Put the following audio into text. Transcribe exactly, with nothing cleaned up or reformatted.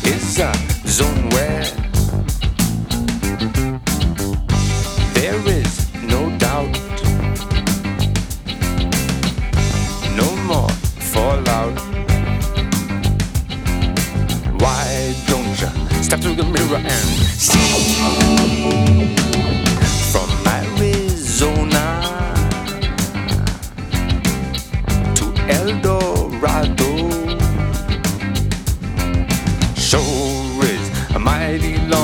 is a zone where there is no doubt, no more fallout. Why don't you step through the mirror and see? From Arizona to El Dorado, sure is a mighty long